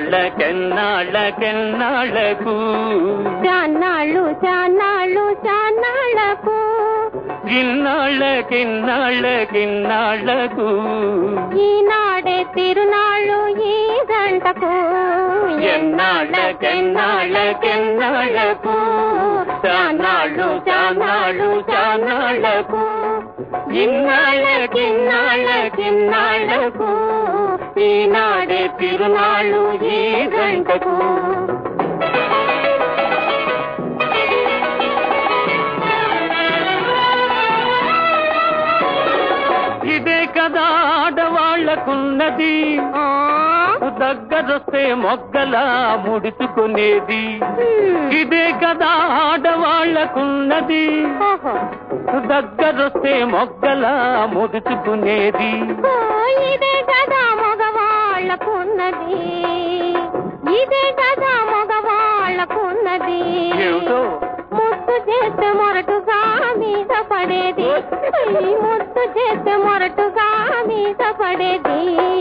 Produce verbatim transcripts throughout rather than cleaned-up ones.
ఇన్నాళ్ళకెన్నాళ్ళకెన్నాళ్ళకు చాన్నాళ్ళు చాన్నాళ్ళు చాన్నాళ్ళకు ఇన్నాళ్ళకిన్నాళ్ళకిన్నాళ్ళకు ఈనాడే తిరునాళ్ళు ఈ గంటకు ఎన్నాళ్ళకెన్నాళ్ళకెన్నాళ్ళకు చాన్నాళ్ళు చాన్నాళ్ళు చాన్నాళ్ళకు ఇన్నాళ్ళకిన్నాళ్ళకిన్నాళ్ళకు ఈనాడే తిరునాళ్ళు ఈ గంటకు ఇదే కదా ఆడవాళ్లకున్నది దగ్గరొస్తే మొగ్గలా ముడుచుకునేది ఇదే కదా ఆడవాళ్లకున్నది దగ్గరొస్తే మొగ్గలా ముడుచుకునేది ఇదే కదా మగవాళ్ళకున్నది ఇదే కదా మగవాళ్ళకున్నది ఏమిటో ముద్దు చేస్తే మొరటుగా మీద పడేది ముద్దు చేస్తే మొరటుగా మీద పడేది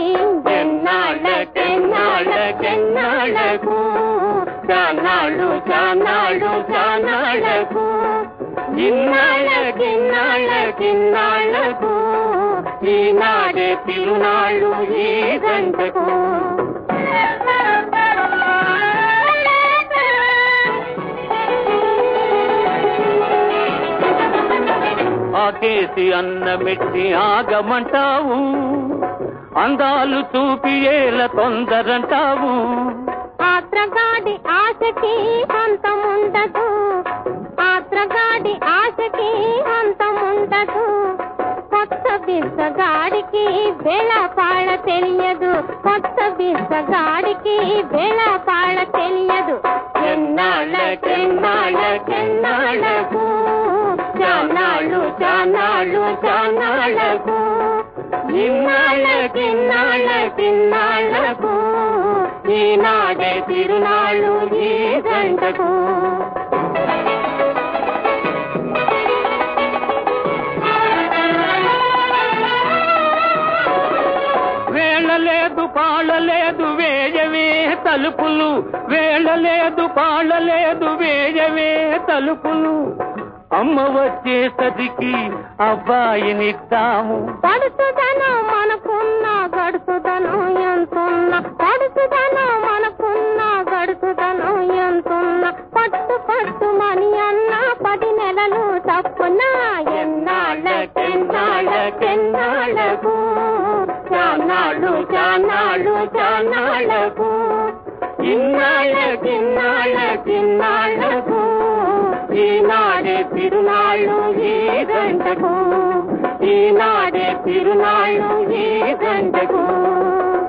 ఎన్నాళ్ళకెన్నాళ్ళకెన్నాళ్ళకు చాన్నాళ్ళు చాన్నాళ్ళు చాన్నాళ్ళకు ఇన్నాళ్ళకిన్నాళ్ళకిన్నాళ్ళకు ఈనాడే తిరునాళ్ళు ఈ గంటకు ఆకేసి అన్నమెట్టి ఆగమంటావు అందాలు చూపి ఏల తొందరంటావు ఆత్రగాడి ఆశకి అంతముండదు ఆత్రగాడి ఆశకి అంతముండదు కొత్త బిచ్చగాడికి వేళపాళ తెలియదు కొత్త బిచ్చగాడికి వేళపాళ తెలియదు ఎన్నాళ్ళకెన్నాళ్ళకెన్నాళ్ళకు చాన్నాళ్ళు చాన్నాళ్ళు చాన్నాళ్ళకు ఇన్నాళ్ళకిన్నాళ్ళకిన్నాళ్ళకు ఈనాడే తిరునాళ్ళు ఈ గంటకు వేళలేదు పాళలేదు వేయవే తలుపులు వేళలేదు పాళలేదు వేయవే తలుపులు అమ్మ వచ్చేసరికి అబ్బాయినిద్దాము పడుతుందనో మనకున్నా గడుతుందనో ఎంతున్నా పడుతుందనో మనకున్నా గడుతుందనో ఎంతున్నా పట్టు పట్టు మని అన్న పది నెలలు తప్పునా ఎన్నాళ్ళకెన్నాళ్ళకెన్నాళ్ళకు చాన్నాళ్ళు చాన్నాళ్ళు చాన్నాళ్ళకు ఇన్నాళ్ళకిన్నాళ్ళకిన్నాళ్ళకు ఈనాడే తిరునాళ్ళు ఈ గంటకు ఈనాడే తిరునాళ్ళు ఈ గంటకు